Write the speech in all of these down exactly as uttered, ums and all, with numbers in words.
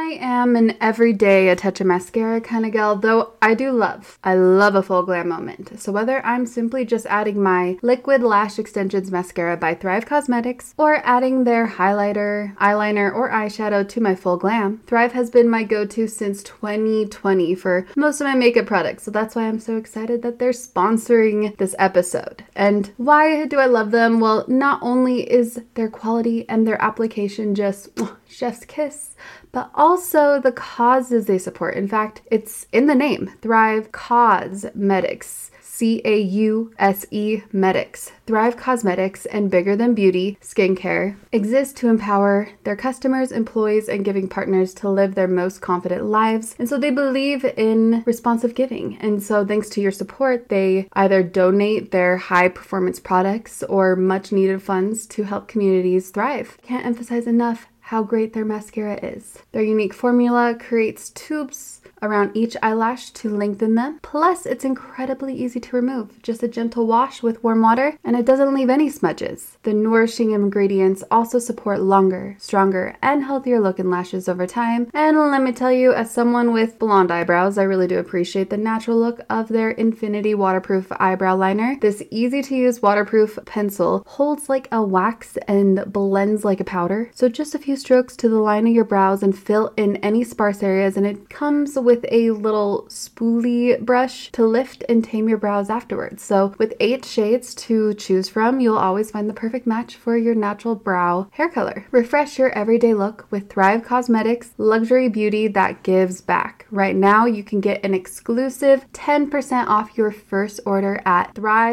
I am an everyday a touch of mascara kind of gal, though I do love, I love a full glam moment. So whether I'm simply just adding my Liquid Lash Extensions Mascara by Thrive Causemetics or adding their highlighter, eyeliner, or eyeshadow to my full glam, Thrive has been my go-to since twenty twenty for most of my makeup products. So that's why I'm so excited that they're sponsoring this episode. And why do I love them? Well, not only is their quality and their application just oh, chef's kiss, but also the causes they support. In fact, it's in the name, Thrive Causemetics. C A U S E Medics. Thrive Causemetics and Bigger Than Beauty Skincare exist to empower their customers, employees, and giving partners to live their most confident lives. And so they believe in responsive giving. And so thanks to your support, they either donate their high performance products or much needed funds to help communities thrive. Can't emphasize enough how great their mascara is. Their unique formula creates tubes around each eyelash to lengthen them. Plus, it's incredibly easy to remove. Just a gentle wash with warm water, and it doesn't leave any smudges. The nourishing ingredients also support longer, stronger, and healthier looking lashes over time. And let me tell you, as someone with blonde eyebrows, I really do appreciate the natural look of their Infinity Waterproof Eyebrow Liner. This easy-to-use waterproof pencil holds like a wax and blends like a powder. So just a few strokes to the line of your brows and fill in any sparse areas, and it comes with a little spoolie brush to lift and tame your brows afterwards. So with eight shades to choose from, you'll always find the perfect match for your natural brow hair color. Refresh your everyday look with Thrive Causemetics luxury beauty that gives back. Right now, you can get an exclusive ten percent off your first order at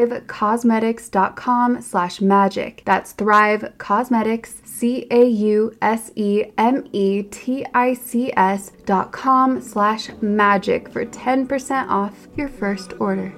thrivecausemetics.com slash magic. That's Thrive Causemetics, C A U S E M E T I C S dot com slash magic for ten percent off your first order.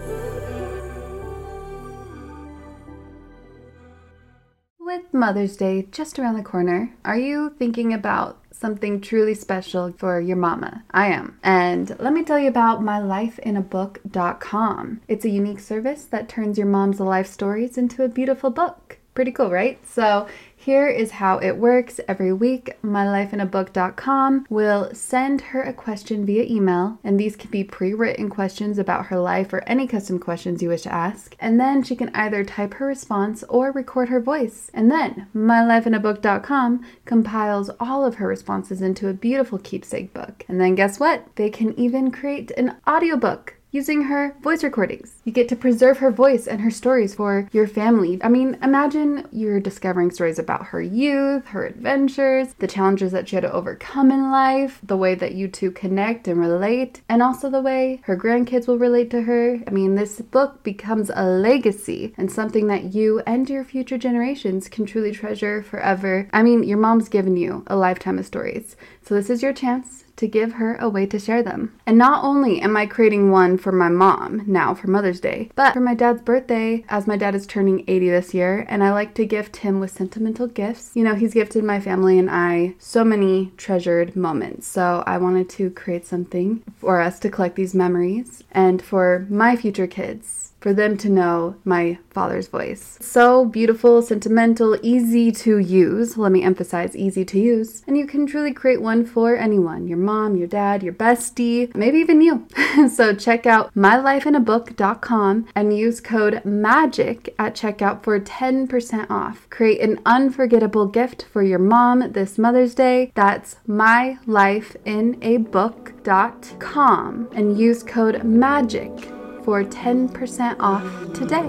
With Mother's Day just around the corner, are you thinking about something truly special for your mama? I am. And let me tell you about my life in a book dot com. It's a unique service that turns your mom's life stories into a beautiful book. Pretty cool, right? So here is how it works. Every week, my life in a book dot com will send her a question via email, and these can be pre-written questions about her life or any custom questions you wish to ask. And then she can either type her response or record her voice. And then my life in a book dot com compiles all of her responses into a beautiful keepsake book. And then guess what? They can even create an audiobook using her voice recordings. You get to preserve her voice and her stories for your family. I mean, imagine you're discovering stories about her youth, her adventures, the challenges that she had to overcome in life, the way that you two connect and relate, and also the way her grandkids will relate to her. I mean, this book becomes a legacy and something that you and your future generations can truly treasure forever. I mean, your mom's given you a lifetime of stories, so this is your chance to give her a way to share them. And not only am I creating one for my mom now for Mother's Day, but for my dad's birthday, as my dad is turning eighty this year, and I like to gift him with sentimental gifts. You know, he's gifted my family and I so many treasured moments. So I wanted to create something for us to collect these memories and for my future kids, for them to know my father's voice. So beautiful, sentimental, easy to use. Let me emphasize easy to use. And you can truly create one for anyone, your mom, your dad, your bestie, maybe even you. So check out my life in a book dot com and use code MAGIC at checkout for ten percent off. Create an unforgettable gift for your mom this Mother's Day. That's my life in a book dot com and use code MAGIC for ten percent off today.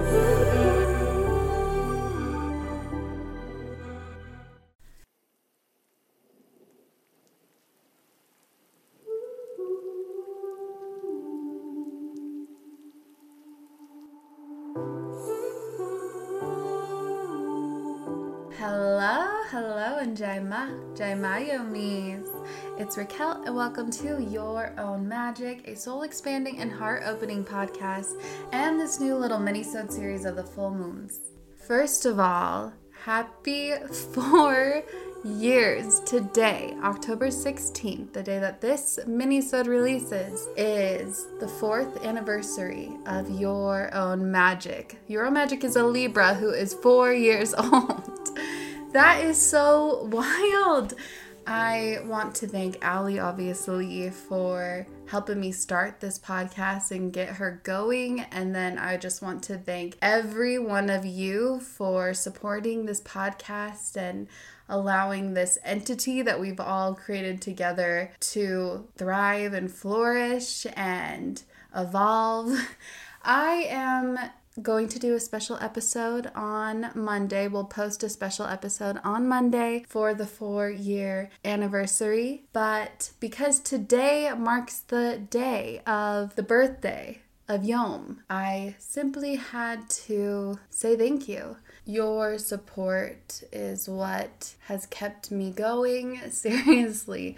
Hello, hello, and Jaima, Jaimayomis. It's Raquel, and welcome to Your Own Magic, a soul-expanding and heart-opening podcast, and this new little mini-sode series of the full moons. First of all, happy four years. Today, October sixteenth, the day that this mini-sode releases, is the fourth anniversary of Your Own Magic. Your Own Magic is a Libra who is four years old. That is so wild. I want to thank Allie, obviously, for helping me start this podcast and get her going. And then I just want to thank every one of you for supporting this podcast and allowing this entity that we've all created together to thrive and flourish and evolve. I am going to do a special episode on Monday. We'll post a special episode on Monday for the four-year anniversary. But because today marks the day of the birthday of Yom, I simply had to say thank you. Your support is what has kept me going. Seriously,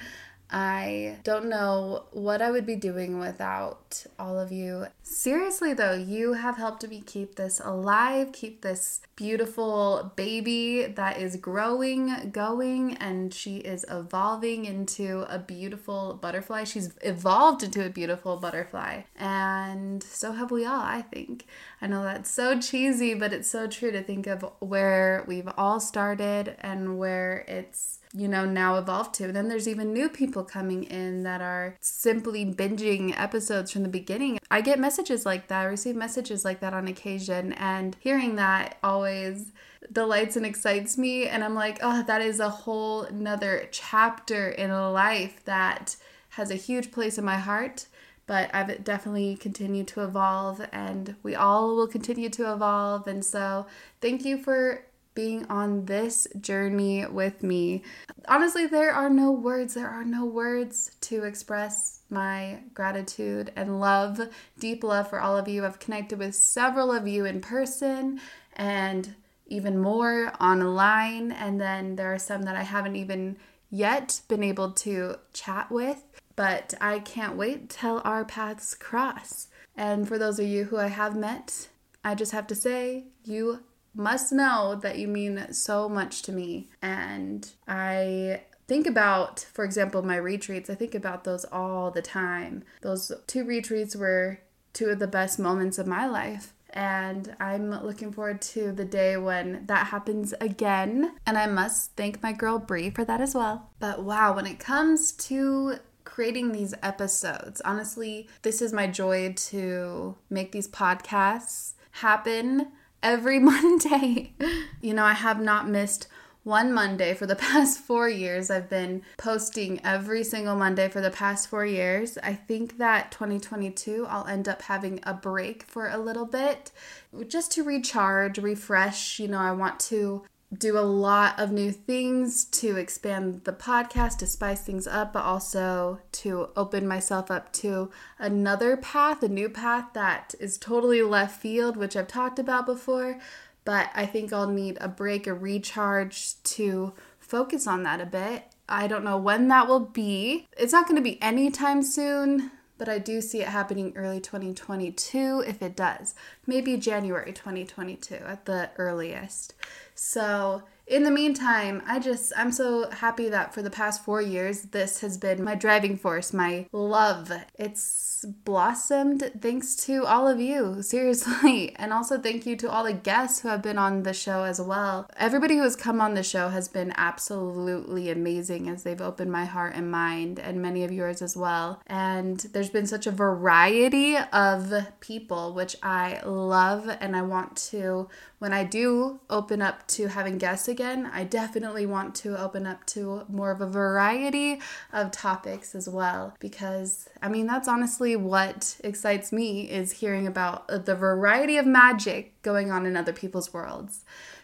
I don't know what I would be doing without all of you. Seriously though, you have helped me keep this alive, keep this beautiful baby that is growing, going, and she is evolving into a beautiful butterfly. She's evolved into a beautiful butterfly, and so have we all, I think. I know that's so cheesy, but it's so true to think of where we've all started and where it's, you know, now evolved to. And then there's even new people coming in that are simply binging episodes from the beginning. I get messages like that. I receive messages like that on occasion, and hearing that always delights and excites me. And I'm like, oh, that is a whole nother chapter in a life that has a huge place in my heart. But I've definitely continued to evolve, and we all will continue to evolve. And so thank you for being on this journey with me. Honestly, there are no words. There are no words to express my gratitude and love, deep love for all of you. I've connected with several of you in person and even more online. And then there are some that I haven't even yet been able to chat with. But I can't wait till our paths cross. And for those of you who I have met, I just have to say, you must know that you mean so much to me. And I think about, for example, my retreats. I think about those all the time. Those two retreats were two of the best moments of my life. And I'm looking forward to the day when that happens again. And I must thank my girl Brie for that as well. But wow, when it comes to creating these episodes, honestly, this is my joy to make these podcasts happen every Monday. You know, I have not missed one Monday for the past four years. I've been posting every single Monday for the past four years. I think that twenty twenty-two, I'll end up having a break for a little bit just to recharge, refresh. You know, I want to do a lot of new things to expand the podcast, to spice things up, but also to open myself up to another path, a new path that is totally left field, which I've talked about before. But I think I'll need a break, a recharge to focus on that a bit. I don't know when that will be. It's not going to be anytime soon, but I do see it happening early twenty twenty-two if it does. Maybe January twenty twenty-two at the earliest. So in the meantime, I just, I'm so happy that for the past four years, this has been my driving force, my love. It's blossomed thanks to all of you, seriously. And also thank you to all the guests who have been on the show as well. Everybody who has come on the show has been absolutely amazing as they've opened my heart and mind, and many of yours as well. And there's been such a variety of people, which I love, and I want to, when I do open up to having guests again, I definitely want to open up to more of a variety of topics as well, because I mean, that's honestly what excites me, is hearing about the variety of magic going on in other people's worlds.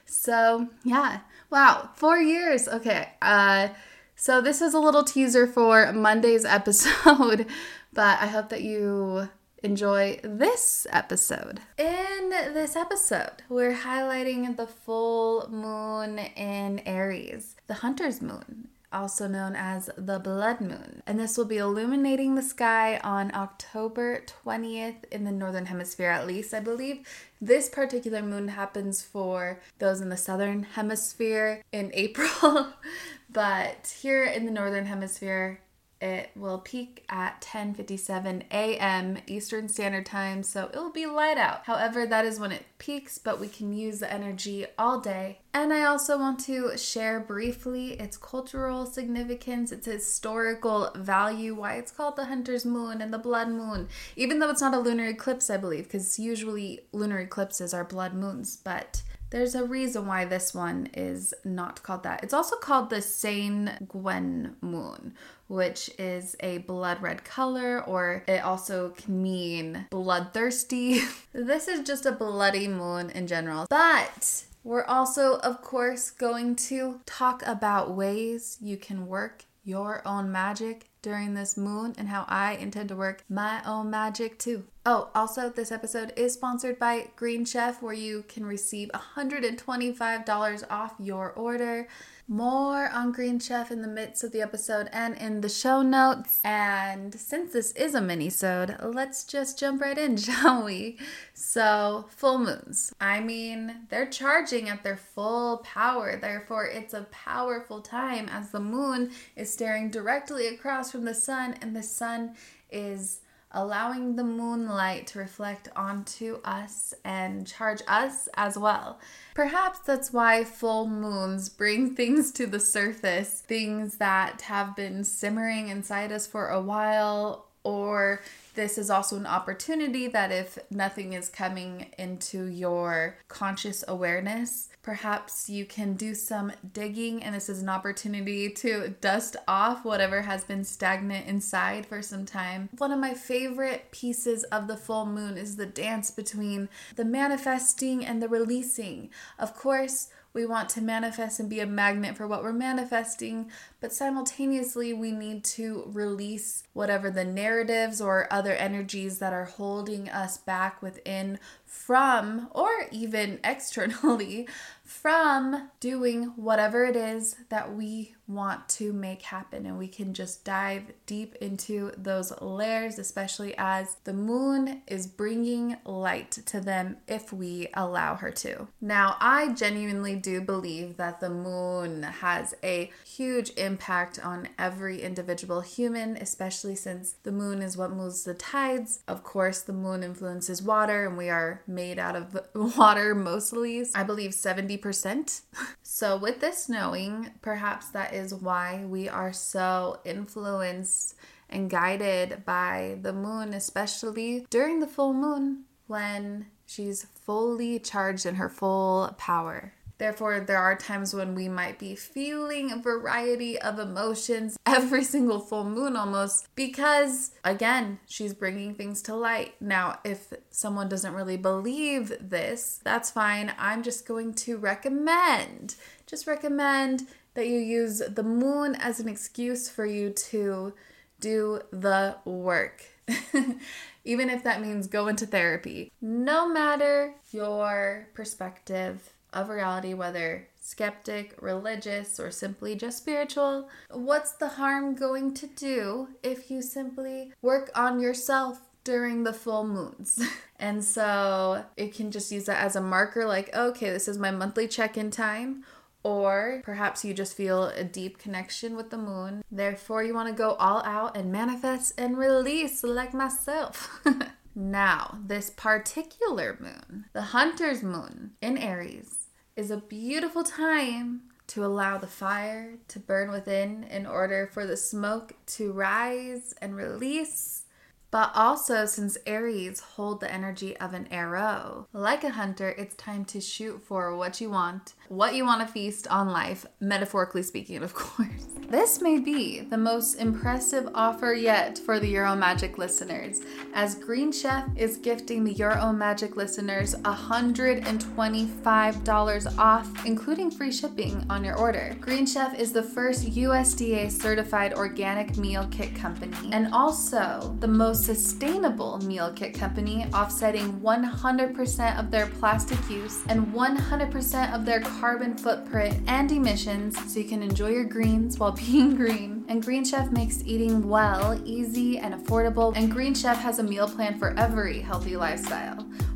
So yeah, wow, four years. Okay, uh, so this is a little teaser for Monday's episode, but I hope that you enjoy this episode. In this episode, we're highlighting the full moon in Aries, the Hunter's moon, also known as the blood moon. And this will be illuminating the sky on October twentieth in the northern hemisphere, at least. I believe this particular moon happens for those in the southern hemisphere in April, but here in the northern hemisphere, It will peak at ten fifty-seven a.m. Eastern Standard Time, so it will be light out. However, that is when it peaks, but we can use the energy all day. And I also want to share briefly its cultural significance, its historical value, why it's called the Hunter's Moon and the Blood Moon, even though it's not a lunar eclipse, I believe, because usually lunar eclipses are blood moons, but there's a reason why this one is not called that. It's also called the Saint Gwen moon, which is a blood red color, or it also can mean bloodthirsty. This is just a bloody moon in general. But we're also, of course, going to talk about ways you can work your own magic during this moon and how I intend to work my own magic too. Oh, also, this episode is sponsored by Green Chef, where you can receive one hundred twenty-five dollars off your order. More on Green Chef in the midst of the episode and in the show notes. And since this is a mini-sode, let's just jump right in, shall we? So, full moons. I mean, they're charging at their full power. Therefore, it's a powerful time as the moon is staring directly across from the sun, and the sun is allowing the moonlight to reflect onto us and charge us as well. Perhaps that's why full moons bring things to the surface, things that have been simmering inside us for a while, or this is also an opportunity that if nothing is coming into your conscious awareness, perhaps you can do some digging, and this is an opportunity to dust off whatever has been stagnant inside for some time. One of my favorite pieces of the full moon is the dance between the manifesting and the releasing. Of course, we want to manifest and be a magnet for what we're manifesting, but simultaneously we need to release whatever the narratives or other energies that are holding us back within from, or even externally, from doing whatever it is that we want to make happen. And we can just dive deep into those layers, especially as the moon is bringing light to them if we allow her to. Now, I genuinely do believe that the moon has a huge impact on every individual human, especially since the moon is what moves the tides. Of course, the moon influences water, and we are made out of water mostly. I believe seventy percent. So with this knowing, perhaps that is why we are so influenced and guided by the moon, especially during the full moon when she's fully charged in her full power. Therefore, there are times when we might be feeling a variety of emotions every single full moon almost, because again, she's bringing things to light. Now, if someone doesn't really believe this, that's fine. I'm just going to recommend, just recommend that you use the moon as an excuse for you to do the work. Even if that means go into therapy. No matter your perspective of reality, whether skeptic, religious, or simply just spiritual, what's the harm going to do if you simply work on yourself during the full moons? And so you can just use that as a marker, like, okay, this is my monthly check-in time. Or perhaps you just feel a deep connection with the moon. Therefore, you want to go all out and manifest and release like myself. Now, this particular moon, the Hunter's Moon in Aries, is a beautiful time to allow the fire to burn within in order for the smoke to rise and release. But also, since Aries hold the energy of an arrow, like a hunter, it's time to shoot for what you want, what you want to feast on life, metaphorically speaking, of course. This may be the most impressive offer yet for the Your Own Magic listeners, as Green Chef is gifting the Your Own Magic listeners one hundred twenty-five dollars off, including free shipping on your order. Green Chef is the first U S D A certified organic meal kit company, and also the most sustainable meal kit company, offsetting one hundred percent of their plastic use and one hundred percent of their carbon footprint and emissions, so you can enjoy your greens while being green. And Green Chef makes eating well easy and affordable, and Green Chef has a meal plan for every healthy lifestyle.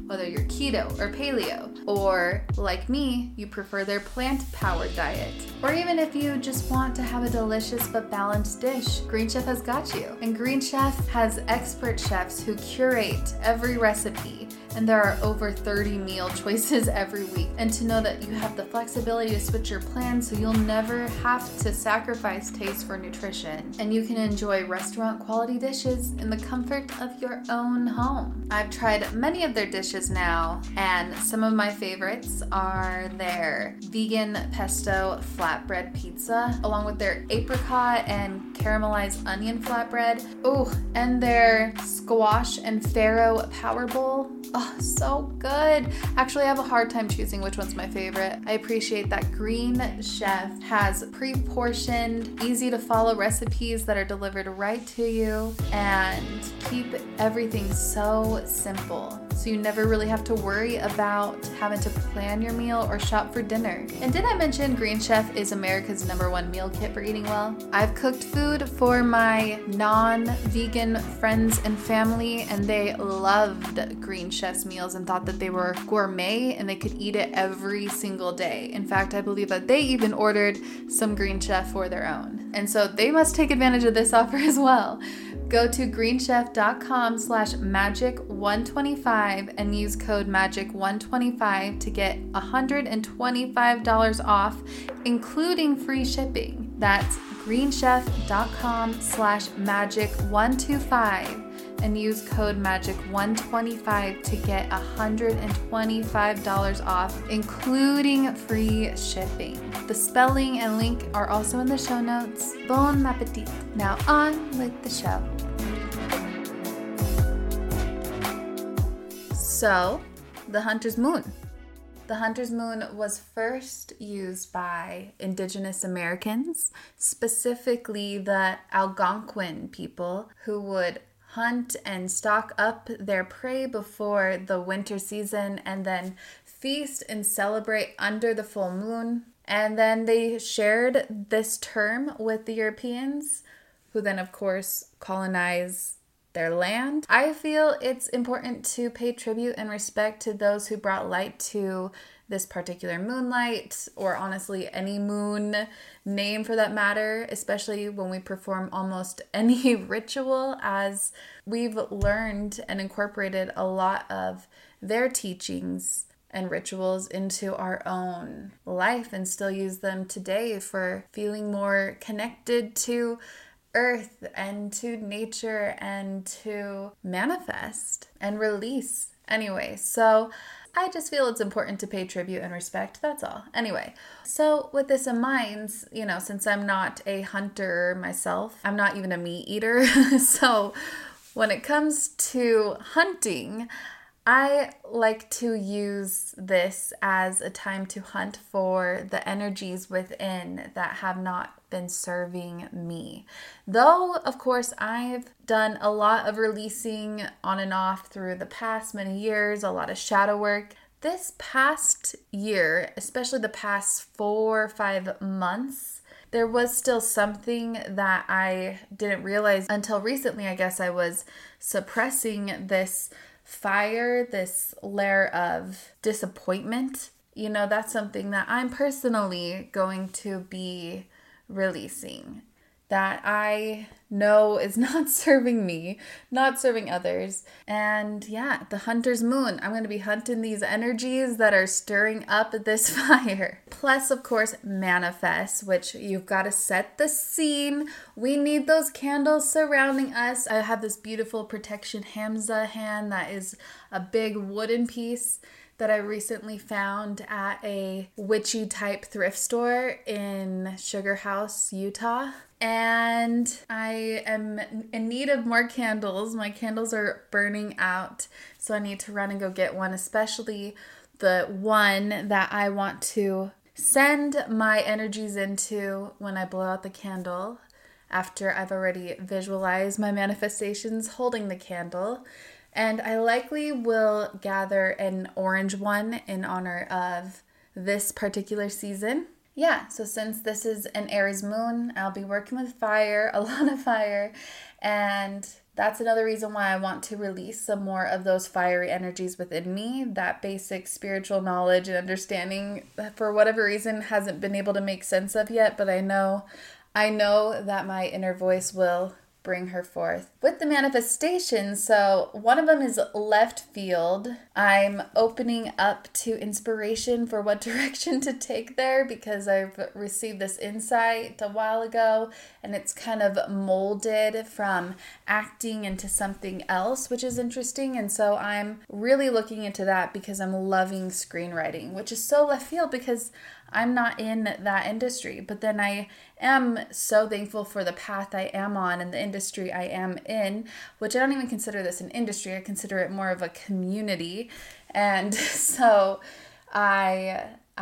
whether you're keto or paleo, or like me, you prefer their plant-powered diet, or even if you just want to have a delicious but balanced dish, Green Chef has got you. And Green Chef has expert chefs who curate every recipe, and there are over thirty meal choices every week. And to know that you have the flexibility to switch your plans so you'll never have to sacrifice taste for nutrition, and you can enjoy restaurant quality dishes in the comfort of your own home. I've tried many of their dishes now, and some of my favorites are their vegan pesto flatbread pizza, along with their apricot and caramelized onion flatbread. Oh, and their squash and farro power bowl. Oh, so good. Actually, I have a hard time choosing which one's my favorite. I appreciate that Green Chef has pre-portioned, easy to follow recipes that are delivered right to you and keep everything so simple, so you never really have to worry about having to plan your meal or shop for dinner. And did I mention Green Chef is America's number one meal kit for eating well? I've cooked food for my non-vegan friends and family, and they loved Green Chef's meals and thought that they were gourmet and they could eat it every single day. In fact, I believe that they even ordered some Green Chef for their own. And so they must take advantage of this offer as well. Go to greenchef.com slash magic 125 and use code magic 125 to get one hundred twenty-five dollars off, including free shipping. That's greenchef.com slash magic 125 and use code magic one twenty-five to get one hundred twenty-five dollars off, including free shipping. The spelling and link are also in the show notes. Bon appetit. Now on with the show. So, the Hunter's Moon. The Hunter's Moon was first used by Indigenous Americans, specifically the Algonquin people, who would hunt and stock up their prey before the winter season and then feast and celebrate under the full moon. And then they shared this term with the Europeans, who then, of course, colonized their land. I feel it's important to pay tribute and respect to those who brought light to this particular moonlight, or honestly any moon name for that matter, especially when we perform almost any ritual, as we've learned and incorporated a lot of their teachings and rituals into our own life and still use them today for feeling more connected to earth and to nature and to manifest and release. Anyway, so I just feel it's important to pay tribute and respect. That's all. Anyway, so with this in mind, you know, since I'm not a hunter myself, I'm not even a meat eater. So when it comes to hunting, I like to use this as a time to hunt for the energies within that have not been serving me. Though, of course, I've done a lot of releasing on and off through the past many years, a lot of shadow work. This past year, especially the past four or five months, there was still something that I didn't realize until recently. I guess I was suppressing this fire, this layer of disappointment. You know, that's something that I'm personally going to be releasing, that I know is not serving me, not serving others. And yeah, the Hunter's Moon, I'm going to be hunting these energies that are stirring up this fire. Plus, of course, manifest, which you've got to set the scene. We need those candles surrounding us. I have this beautiful protection Hamza hand that is a big wooden piece that I recently found at a witchy type thrift store in Sugar House, Utah. And I am in need of more candles. My candles are burning out, so I need to run and go get one, especially the one that I want to send my energies into when I blow out the candle, after I've already visualized my manifestations holding the candle. And I likely will gather an orange one in honor of this particular season. Yeah, so since this is an Aries moon, I'll be working with fire, a lot of fire, and That's another reason why I want to release some more of those fiery energies within me. That basic spiritual knowledge and understanding, for whatever reason, hasn't been able to make sense of yet, but I know, I know that my inner voice will bring her forth. With the manifestation, so one of them is left field. I'm opening up to inspiration for what direction to take there because I've received this insight a while ago and it's kind of molded from acting into something else, which is interesting. And so I'm really looking into that because I'm loving screenwriting, which is so left field because I'm not in that industry, but then I am so thankful for the path I am on and the industry I am in, which I don't even consider this an industry. I consider it more of a community. And so I,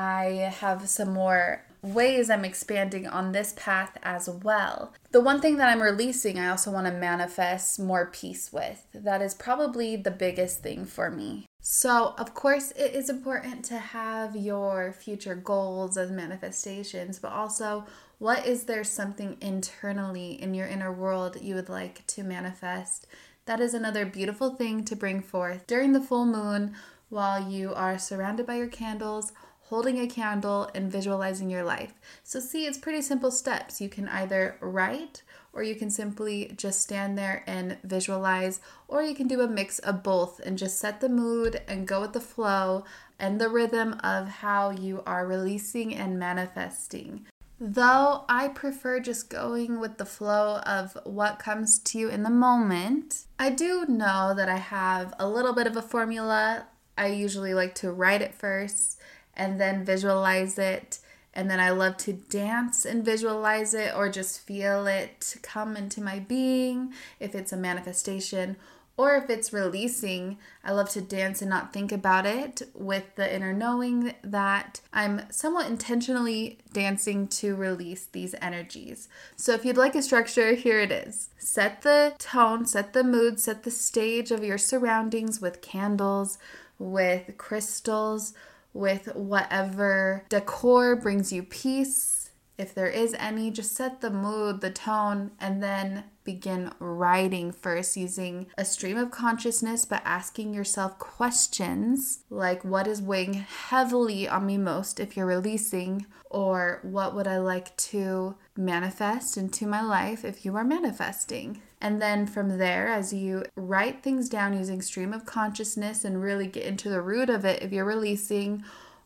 I have some more ways I'm expanding on this path as well. The one thing that I'm releasing, I also want to manifest more peace with. That is probably the biggest thing for me. So, of course, it is important to have your future goals as manifestations, but also, what is there something internally in your inner world you would like to manifest? That is another beautiful thing to bring forth during the full moon while you are surrounded by your candles, holding a candle and visualizing your life. So see, it's pretty simple steps. You can either write or you can simply just stand there and visualize, or you can do a mix of both and just set the mood and go with the flow and the rhythm of how you are releasing and manifesting. Though I prefer just going with the flow of what comes to you in the moment, I do know that I have a little bit of a formula. I usually like to write it first and then visualize it. And then I love to dance and visualize it or just feel it come into my being if it's a manifestation. Or if it's releasing, I love to dance and not think about it with the inner knowing that I'm somewhat intentionally dancing to release these energies. So if you'd like a structure, here it is. Set the tone, set the mood, set the stage of your surroundings with candles, with crystals, with whatever decor brings you peace. If there is any, just set the mood, the tone, and then begin writing first using a stream of consciousness, but asking yourself questions like, what is weighing heavily on me most if you're releasing? Or what would I like to manifest into my life if you are manifesting? And then from there, as you write things down using stream of consciousness and really get into the root of it if you're releasing,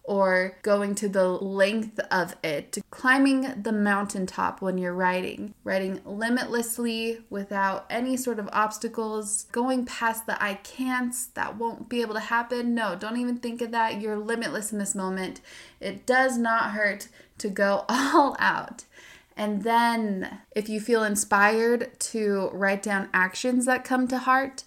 or going to the length of it, climbing the mountaintop when you're writing, writing limitlessly without any sort of obstacles, going past the I can'ts that won't be able to happen. No, don't even think of that. You're limitless in this moment. It does not hurt to go all out. And then if you feel inspired to write down actions that come to heart,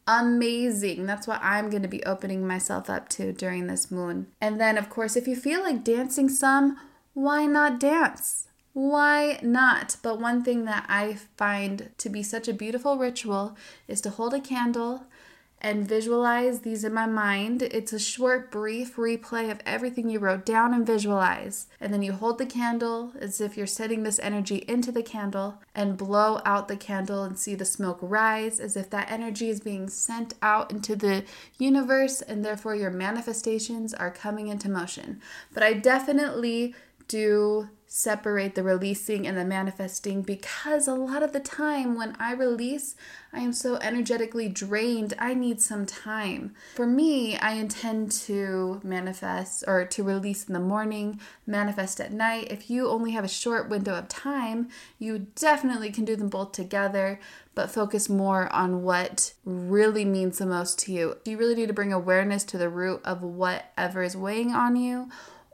amazing. That's what I'm going to be opening myself up to during this moon. And then, of course, if you feel like dancing some, why not dance? Why not? But one thing that I find to be such a beautiful ritual is to hold a candle and visualize these in my mind. It's a short, brief replay of everything you wrote down and visualize. And then you hold the candle as if you're setting this energy into the candle and blow out the candle and see the smoke rise as if that energy is being sent out into the universe and therefore your manifestations are coming into motion. But I definitely do separate the releasing and the manifesting because a lot of the time when I release, I am so energetically drained. I need some time. For me, I intend to manifest or to release in the morning, manifest at night. If you only have a short window of time, you definitely can do them both together, but focus more on what really means the most to you. You really need to bring awareness to the root of whatever is weighing on you,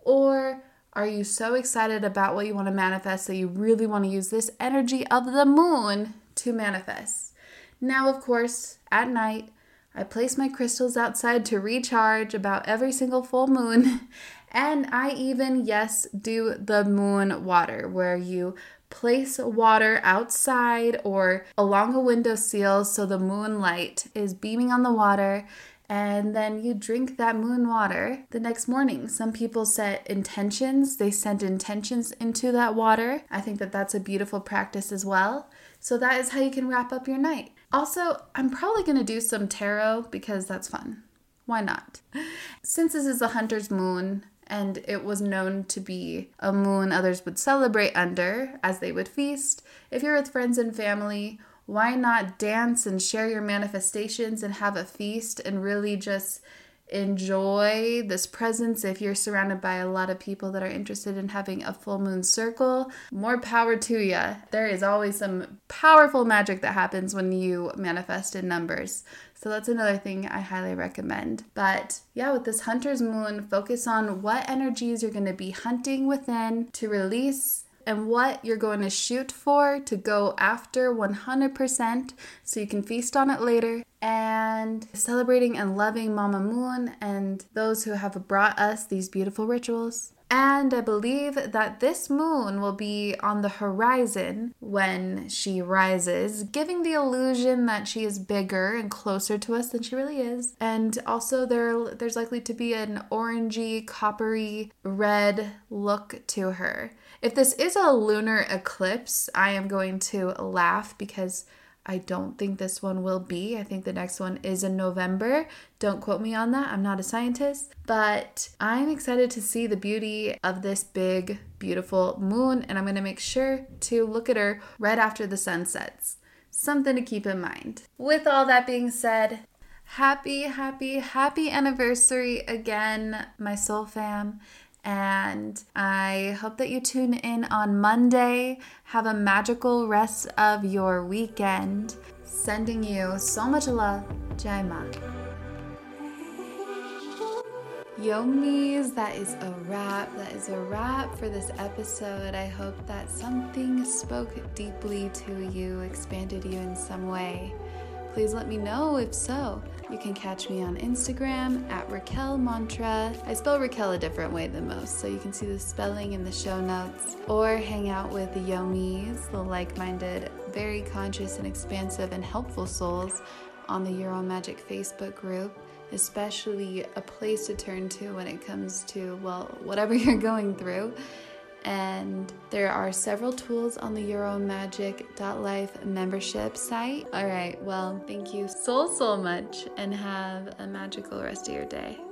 or are you so excited about what you want to manifest that you really want to use this energy of the moon to manifest? Now, of course, at night, I place my crystals outside to recharge about every single full moon. And I even, yes, do the moon water, where you place water outside or along a windowsill so the moonlight is beaming on the water. And then you drink that moon water the next morning. Some people set intentions. They send intentions into that water. I think that that's a beautiful practice as well. So that is how you can wrap up your night. Also, I'm probably going to do some tarot because that's fun. Why not? Since this is a hunter's moon, and it was known to be a moon others would celebrate under as they would feast, if you're with friends and family, why not dance and share your manifestations and have a feast and really just enjoy this presence? If you're surrounded by a lot of people that are interested in having a full moon circle, more power to you. There is always some powerful magic that happens when you manifest in numbers. So that's another thing I highly recommend. But yeah, with this hunter's moon, focus on what energies you're going to be hunting within to release and what you're going to shoot for to go after one hundred percent so you can feast on it later. And celebrating and loving Mama Moon and those who have brought us these beautiful rituals. And I believe that this moon will be on the horizon when she rises, giving the illusion that she is bigger and closer to us than she really is. And also there, there's likely to be an orangey, coppery, red look to her. If this is a lunar eclipse, I am going to laugh because I don't think this one will be. I think the next one is in November. Don't quote me on that. I'm not a scientist. But I'm excited to see the beauty of this big, beautiful moon. And I'm going to make sure to look at her right after the sun sets. Something to keep in mind. With all that being said, happy, happy, happy anniversary again, my soul fam. And I hope that you tune in on Monday. Have a magical rest of your weekend. Sending you so much love. Jai Ma. Yomis, that is a wrap. That is a wrap for this episode. I hope that something spoke deeply to you, expanded you in some way. Please let me know if so. You can catch me on Instagram at Raquel Mantra. I spell Raquel a different way than most, so you can see the spelling in the show notes. Or hang out with the Yomis, the like-minded, very conscious and expansive and helpful souls on the Your Own Magic Facebook group, especially a place to turn to when it comes to, well, whatever you're going through. And there are several tools on the your own magic dot life membership site. All right, well, thank you so, so much and have a magical rest of your day.